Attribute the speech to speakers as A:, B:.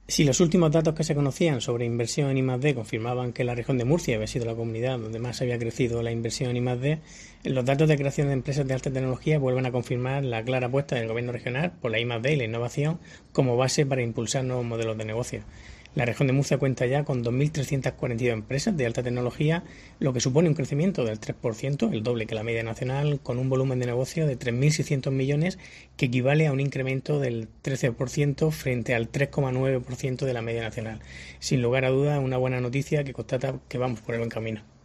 A: Si los últimos datos que se conocían sobre inversión en I+D confirmaban que la región de Murcia había sido la comunidad donde más había crecido la inversión en I+D, los datos de creación de empresas de alta tecnología vuelven a confirmar la clara apuesta del gobierno regional por la I+D y la innovación como base para impulsar nuevos modelos de negocio. La región de Murcia cuenta ya con 2.342 empresas de alta tecnología, lo que supone un crecimiento del 3%, el doble que la media nacional, con un volumen de negocio de 3.600 millones, que equivale a un incremento del 13% frente al 3,9% de la media nacional. Sin lugar a dudas, una buena noticia que constata que vamos por el buen camino.